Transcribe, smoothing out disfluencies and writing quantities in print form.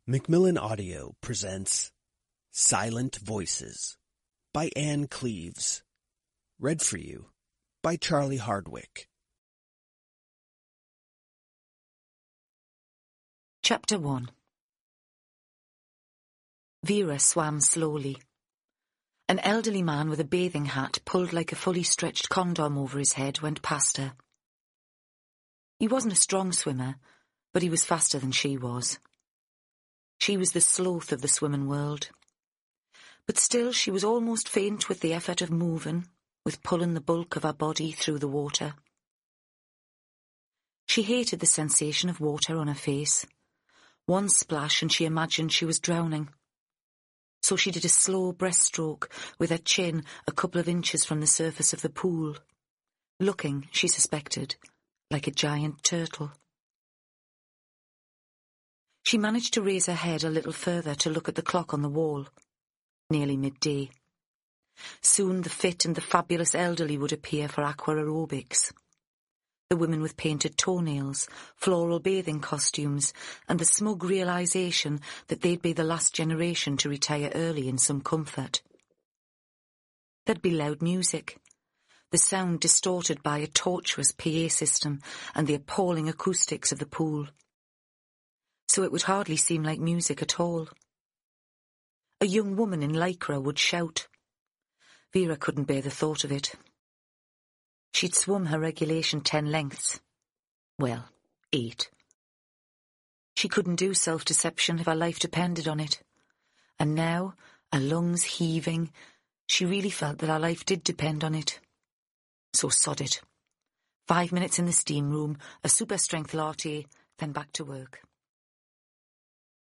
Macmillan Audio presents Silent Voices by Anne Cleeves. Read for you by Charlie Hardwick. Chapter 1. Vera swam slowly. An elderly man with a bathing hat pulled like a fully stretched condom over his head went past her. He wasn't a strong swimmer, but he was faster than she was. She was the sloth of the swimming world. But still she was almost faint with the effort of moving, with pulling the bulk of her body through the water. She hated the sensation of water on her face. One splash and she imagined she was drowning. So she did a slow breaststroke with her chin a couple of inches from the surface of the pool, looking, she suspected, like a giant turtle. She managed to raise her head a little further to look at the clock on the wall. Nearly midday. Soon the fit and the fabulous elderly would appear for aqua aerobics. The women with painted toenails, floral bathing costumes, and the smug realisation that they'd be the last generation to retire early in some comfort. There'd be loud music, the sound distorted by a tortuous PA system and the appalling acoustics of the pool. So it would hardly seem like music at all. A young woman in lycra would shout. Vera couldn't bear the thought of it. She'd swum her regulation 10 lengths. Well, 8. She couldn't do self-deception if her life depended on it. And now, her lungs heaving, she really felt that her life did depend on it. So sod it. 5 minutes in the steam room, a super-strength latte, then back to work.